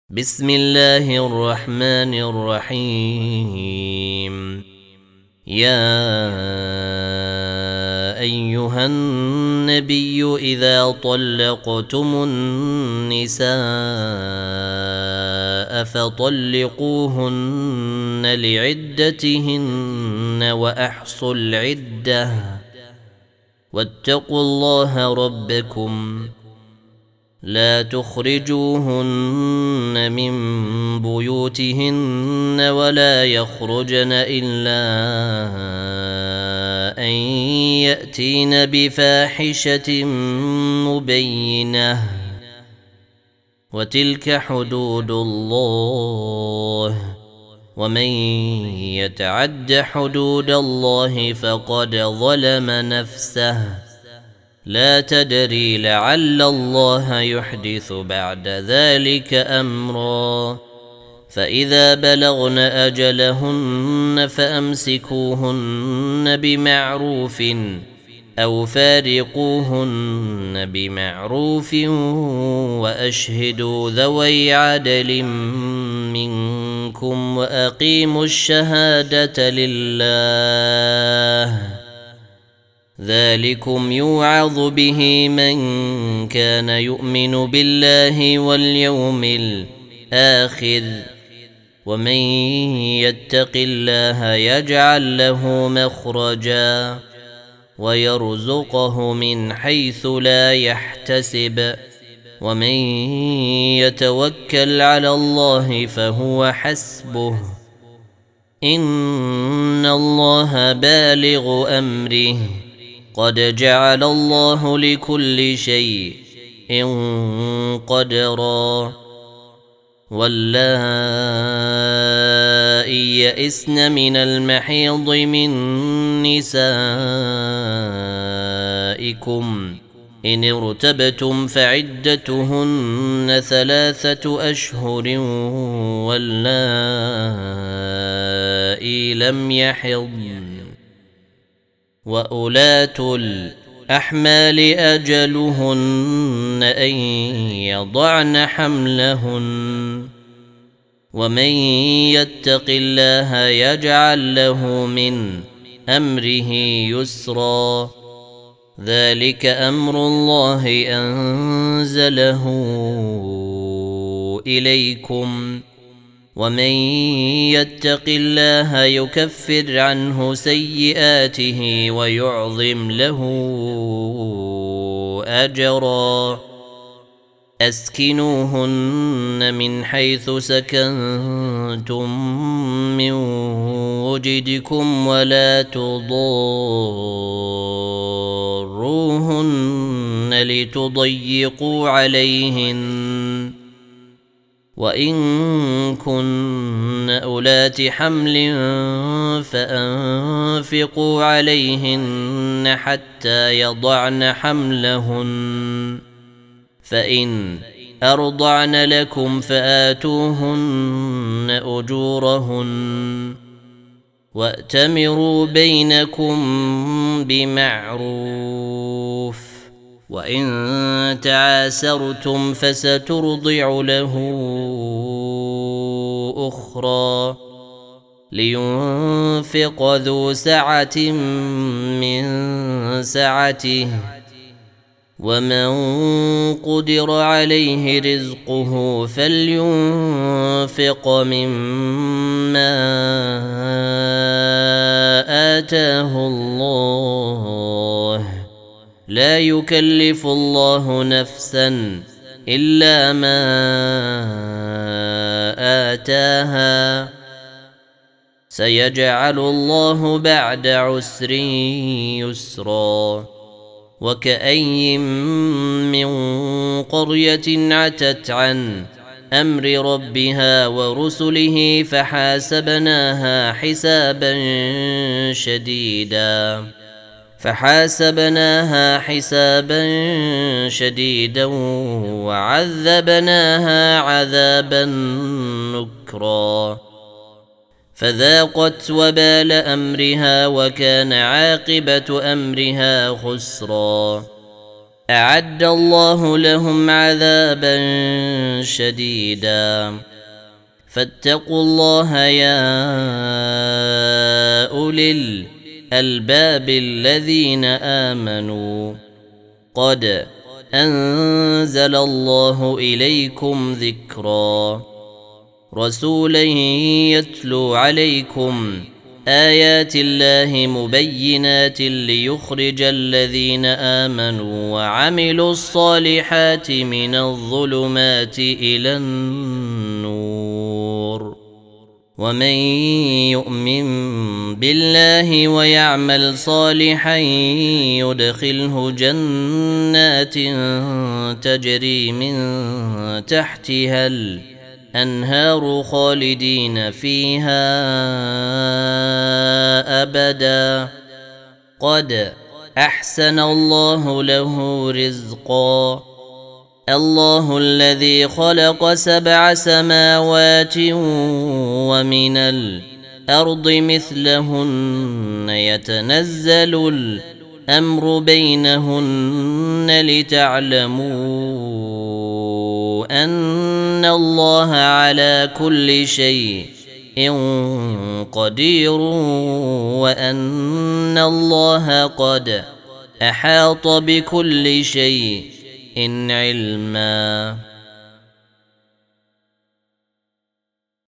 بسم الله الرحمن الرحيم. يا أيها النبي إذا طلقتم النساء فطلقوهن لعدتهن وأحصوا العدة واتقوا الله ربكم لا تخرجوهن من بيوتهن ولا يخرجن إلا أن يأتين بفاحشة مبينة وتلك حدود الله ومن يتعد حدود الله فقد ظلم نفسه لا تدري لعل الله يحدث بعد ذلك أمرا. فإذا بلغن أجلهن فأمسكوهن بمعروف أو فارقوهن بمعروف وأشهدوا ذوي عدل منكم وأقيموا الشهادة لله ذلكم يوعظ به من كان يؤمن بالله واليوم الآخر ومن يتق الله يجعل له مخرجا ويرزقه من حيث لا يحتسب ومن يتوكل على الله فهو حسبه إن الله بالغ أمره قد جعل الله لكل شيء قدرا. واللائي يئسن من المحيض من نسائكم إن ارتبتم فعدتهن 3 أشهر واللائي لم يحضن وأولاة الأحمال أجلهن أن يضعن حملهن ومن يتق الله يجعل له من أمره يسرا ذلك أمر الله أنزله إليكم ومن يتق الله يكفر عنه سيئاته ويعظم له أجرا. أسكنوهن من حيث سكنتم من وجدكم ولا تضاروهن لتضيقوا عليهن وإن كن أولات حمل فأنفقوا عليهن حتى يضعن حملهن فإن أرضعن لكم فآتوهن أجورهن وأتمروا بينكم بمعروف وإن تعاسرتم فسترضع له أخرى لينفق ذو سعة من سعته ومن قدر عليه رزقه فلينفق مما آتاه الله لا يكلف الله نفسا إلا ما آتاها سيجعل الله بعد عسر يسرا. وكأي من قرية عتت عن أمر ربها ورسله فحاسبناها حسابا شديدا وعذبناها عذابا نكرا فذاقت وبال أمرها وكان عاقبة أمرها خسرا. أعد الله لهم عذابا شديدا فاتقوا الله يا أولي الألباب الذين آمنوا قد أنزل الله إليكم ذكرا رسولا يتلو عليكم آيات الله مبينات ليخرج الذين آمنوا وعملوا الصالحات من الظلمات إلى النور ومن يؤمن بالله ويعمل صالحا يدخله جنات تجري من تحتها الأنهار خالدين فيها أبدا قد أحسن الله له رزقا الله الذي خلق 7 سماوات ومن الأرض مثلهن يتنزل الأمر بينهن لتعلموا أن الله على كل شيء قدير وأن الله قد أحاط بكل شيء علما